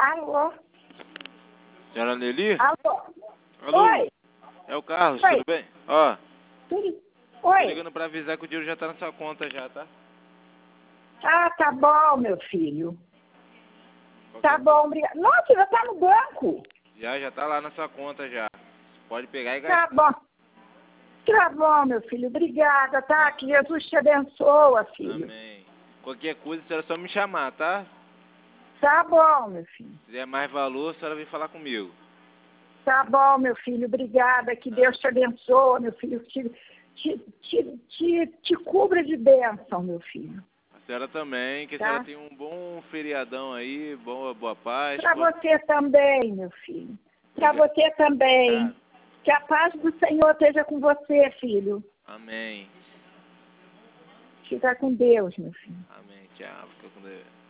Alô? Senhora Nelly? Alô? Alô? Oi? É o Carlos, Oi? tudo bem? Ó, Tudo? tô Oi? ligando pra avisar que o dinheiro já tá na sua conta já, tá? Ah, tá bom, meu filho. Tá bom, obrigado. Nossa, já tá no banco. Já tá lá na sua conta já. Pode pegar e Tá gastar. bom. Tá bom, meu filho. Obrigada, tá? Que Jesus te abençoa, filho. Amém. Qualquer coisa, a senhora só me chamar, tá? Tá bom, meu filho. Se quiser mais valor, a senhora vem falar comigo. Tá bom, meu filho. Obrigada. Que Deus te abençoe, meu filho. Te cubra de bênção, meu filho. A senhora também, que a Tá? senhora tenha um bom feriadão aí, boa paz. Para você também, meu filho. Para Obrigado. você também. Que a paz do Senhor esteja com você, filho. Amém. Fica com Deus, meu filho. Amém. Tchau. Fica com Deus.